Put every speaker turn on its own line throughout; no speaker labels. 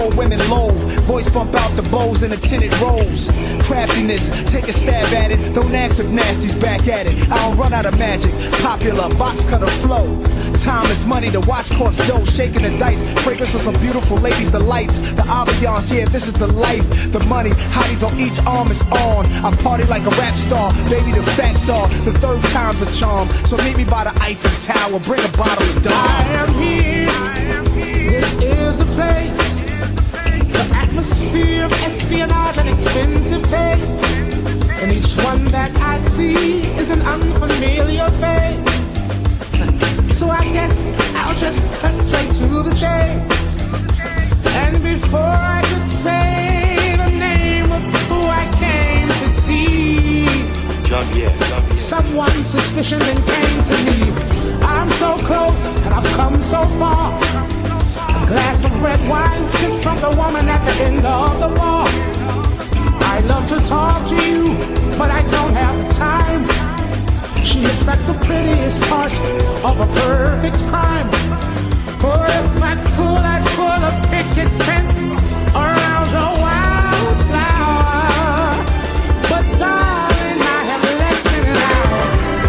all women loathe. Voice bump out the bows in the tinted rolls. Craftiness, take a stab at it. Don't ask if Nasty's back at it. I don't run out of magic. Popular, box cutter flow. Time is money, the watch costs dough. Shaking the dice, fragrance of some beautiful ladies. The lights, the ambiance, yeah, this is the life. The money, hotties on each arm is on. I party like a rap star, baby, the facts are the third time's a charm. So meet me by the Eiffel Tower, bring a bottle of Dom.
I am here, this is the place. The atmosphere of espionage and expensive taste. And each one that I see is an unfamiliar face. So I guess I'll just cut straight to the chase. And before I could say the name of who I came to see, someone's suspicion then came to me. I'm so close and I've come so far. A glass of red wine sipped from the woman at the end of the bar. I love to talk to you, but I don't have the time. She looks like the prettiest part of a perfect crime. Or if I could, I'd put a picket fence around your wildflower. But darling, I have less than an hour.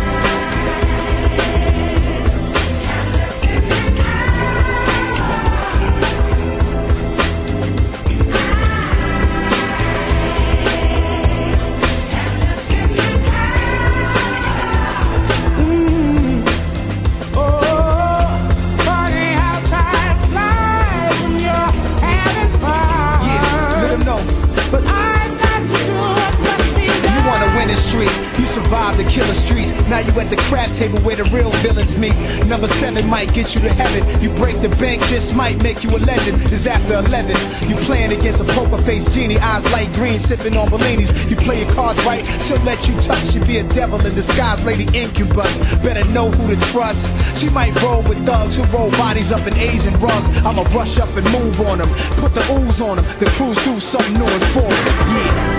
Survive the killer streets. Now you at the crap table where the real villains meet. Number 7 might get you to heaven. You break the bank, just might make you a legend. It's after 11. You playing against a poker faced genie, eyes light green, sipping on Bellinis. You play your cards right, she'll let you touch. She'll be a devil in disguise, lady incubus. Better know who to trust. She might roll with thugs who roll bodies up in Asian rugs. I'ma rush up and move on them, put the ooze on them. The crews do something new and foreign. Yeah.